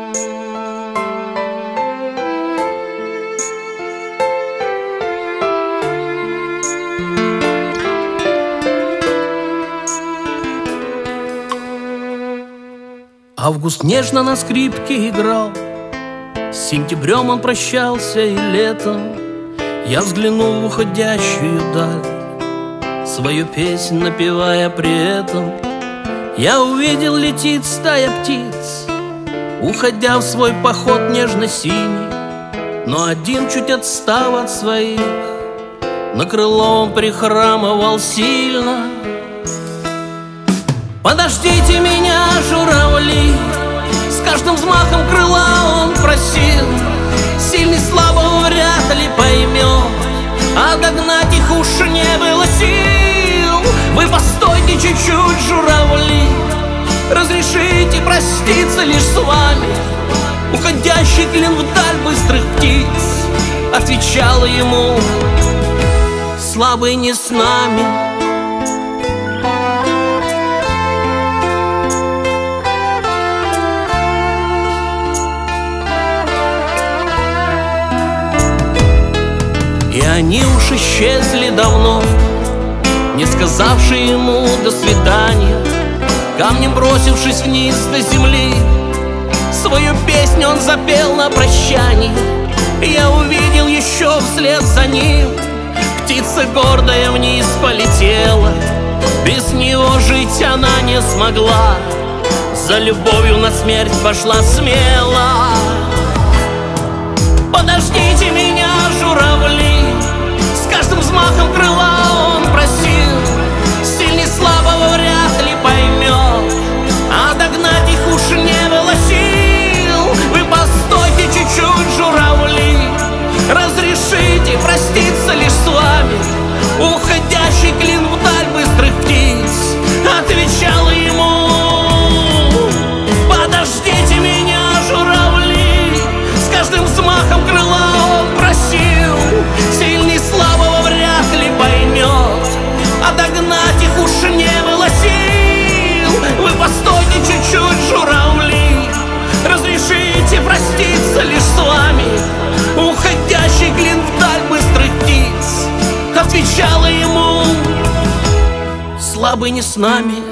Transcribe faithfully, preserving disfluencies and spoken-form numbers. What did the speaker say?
Август нежно на скрипке играл, с сентябрем он прощался и летом. Я взглянул в уходящую даль, свою песнь напевая при этом. Я увидел, летит стая птиц, уходя в свой поход нежно-синий. Но один, чуть отстав от своих, на крыло он прихрамывал сильно. Подождите меня, журавли, с каждым взмахом крыла он просил. Сильный слабого вряд ли поймет, а догнать их уж не было сил. Вы постойте чуть-чуть, журавли, разрешите проститься лишь с вами. Уходящий клин вдаль быстрых птиц отвечала ему: слабый не с нами. И они уж исчезли давно, не сказавши ему до свидания. Камнем бросившись вниз до земли, свою песню он запел на прощание. Я увидел еще вслед за ним, птица гордая вниз полетела. Без него жить она не смогла, за любовью на смерть пошла смело. Подождите меня, журавли, с каждым взмахом крыла он просил. Сильный слабого вряд ли поймет, а догнать их уж не было сил. Вы постойте чуть-чуть, журавли, разрешите проститься лишь с вами. Уходящий клин вдаль быстрых птиц отвечала ему: подождите меня, журавли, с каждым взмахом крыла он просил. Сильный слабого вряд ли поймет, а догнать их уж не было сил. Вы постойте чуть-чуть, журавли, разрешите проститься лишь с вами. Уходящий клин вдаль быстрых птиц отвечала ему: слабый не с нами.